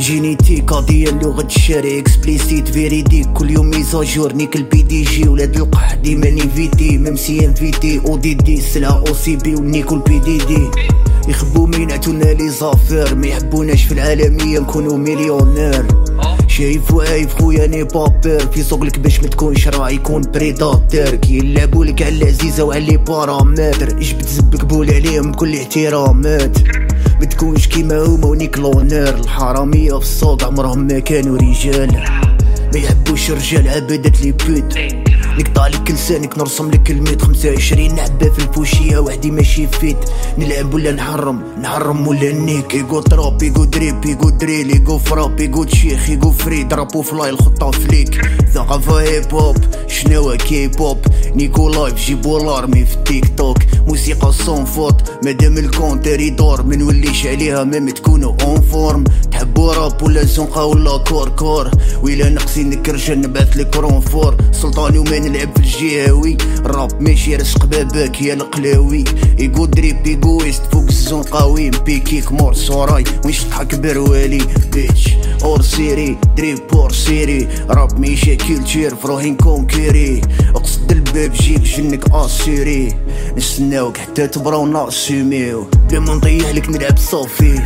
جينيتيك قضية لغة الشارع اكسبليسيت فيريديك كل يوم ميزاجور نيك البي دي جي ولاد القح ديما نيفيتي ميم سي انفيتي او دي دي سلا او سي بي ونيكو البي دي دي يخبو مينعتونا لي زافير ما يحبوناش في العالمية نكونو مليونير شايف وعايف خويا ني بابير في سوقلك باش ما تكونش راه يكون بريداتير كيلعبولك على العزيزة وعلى لي بارامتر جبت زبك بول عليهم بكل احترامات ما تكونش كيما هما ونيك لونير الحرامية في السوق عمرهم ما كانوا رجال ما يحبوش رجال عبادات لي بوت نقطع لك لسانك نرسم لك الميت 25 نحبه في الفوشية وحدي ماشي فيت نلعب ولا نحرم ولا نيك يقو تراب يقو دريب يقو دريل يقو فراب يقو تشيخ يقو فريد رابو فلاي الخطة فليك ثقافة هيب هوب شنو كي بوب نيكو لايف جيبو لارمي في التيك توك موسيقى صون فوت مادام الكونتر يدور منوليش عليها ميم تكونو اون فورم تحبو راب ولا زنقة ولا كور ويلا نقصي نكرجل نبعث لك رونفور سلطاني وما نلعب في الجهاوي الراب ماشي رشق باباك يا القلاوي يقو دريب يقو ويست فوق الزون قوي بيكيك مور سوراي ويش تضحك بروالي بيتش اور سيري دريب اور سيري راب ميشا كيلتير فروهين كونكيري اقصد الباب جيك جنك اسيري نستناوك حتى تبراو ناسيميو بلا ما نطيح لك نلعب صافي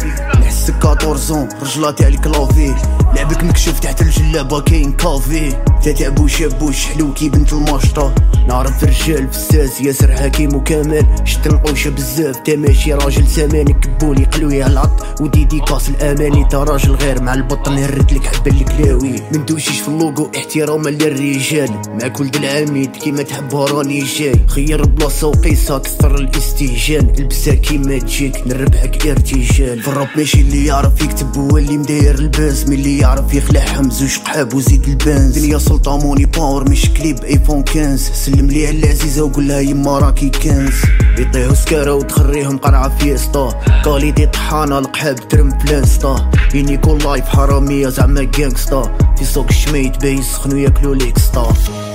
نحسك 14 رجلاتي على الكلافي لعبك مكشوف تحت الجلابه كاين كافي تتعبو شابوش حلو كي بنت الماشطه نعرف رجال بزاز ياسر حكيم وكامل شتنقوشه بزاف تا ماشي راجل سامان كبولي قلوي على العط وديدي كاس الاماني تا راجل غير مع البطن هرد لك حبه الكلاوي من دوشيش في اللوغو احتراما للرجال معك ولد العميد كيما تحبها راني جاي خير بلاصه وقيسها كثر الاستهجان البسها كيما تجيك نربحك ارتجال في الراب ماشي اللي يعرف يكتب هو اللي مداير الباز من اللي يعرف يخلع حمز وشقحاب وزيد البنز دنيا سلطة موني باور مش كليب ايفون 15 سلم لي على العزيزة وقولها يما راكي كنز يطيحو سكارة وتخريهم قرعة فيستا كاليتي طحانة القحاب ترم بلانستا ينيكو لايف حرامية زعما جانكستا في سوق الشميت باي يسخنو ياكلو ليكستا